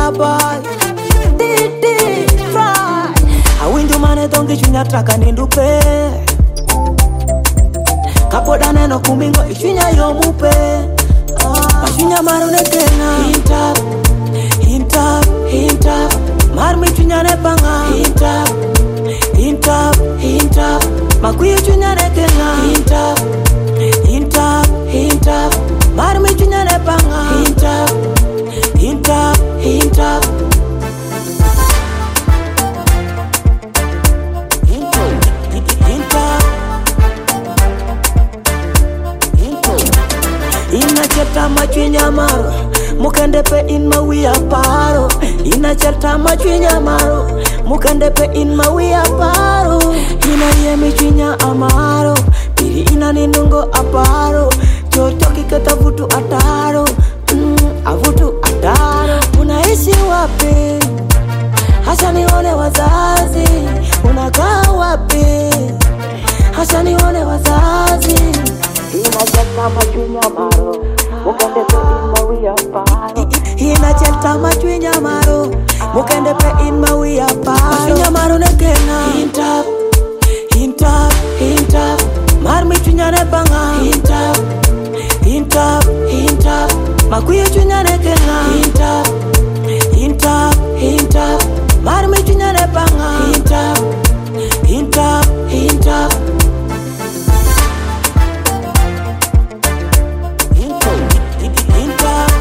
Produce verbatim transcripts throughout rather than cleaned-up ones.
boy Didi fry Awinjo mane donge chunya taka nindupe Kapoda neno kumingo ichunya yomupe Mashunya marune kena Hint up, hint up, hint up Marmi chunya nepanga Hint up, hint up, hint up Makuyu chunya nekena Hint up, hint up, hint up Marmi chunya nepanga Hint up, hint up, hint up Hint up, hint up Hint up Ina cheta machunya maro Mukende pe in mawia paro Ina cheta machunya maro Mukende pe in mawia paro Ina yemi chunya amaro Piri ina ninungo aparo Chochoki keta vutu ataro mm, Avutu ataro Unaishi wapi Hasha nione wazazi Unakaa wapi Hasha nione wazazi Ina cheta machunya maro Mukende pe in mawia paro Ina cheta machunya maro Mukende pe in mawia paro Machunya maro nekena Hint up, hint up, hint up Marmi chunya nepanga Hint up, hint up, hint up Makuyu chunya nekena Hint up, hint up, hint up Marmi chunya nepanga Hint up, hint up, hint up Hint up, hint up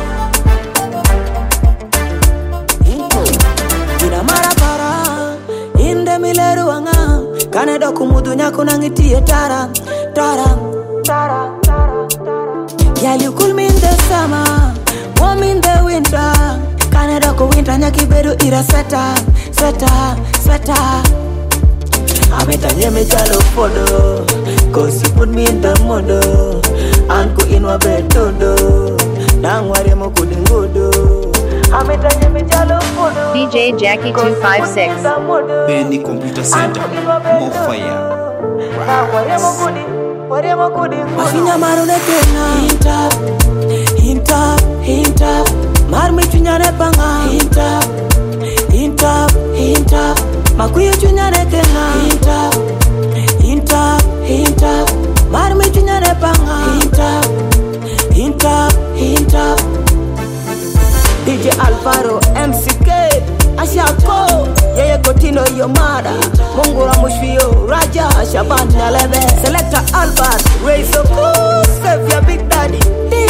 Hint up Ina marapara Inde mileru wanga Kaneda kumudu nyako nangitie tara Tara, tara, tara, tara Girl you cool me in the summer Warm in the winter Kaneda ko winter nyaki bedu ira sweater Sweater, sweater Ameta nyeme chalo fodo Cause you put me in the modo Anko inwa betodo Nangwari mo kudingodo Ameta nyeme chalo fodo D J Jackie two five six Benny Computer Center More fire Mashunya maro nekena Hint up, hint up, hint up Marmi chunya nepanga Hint up, hint up, hint up Makuyu chunya nekena Hint up, hint up, hint up Marmi chunya nepanga Hint up, hint up, hint up D J Alvaro, M C K Ashako, Yeye Kotino Yomada Mungura Mushio, Raja, Shaban Nalebe Selector Albert, Ray Soko, Save your Big Daddy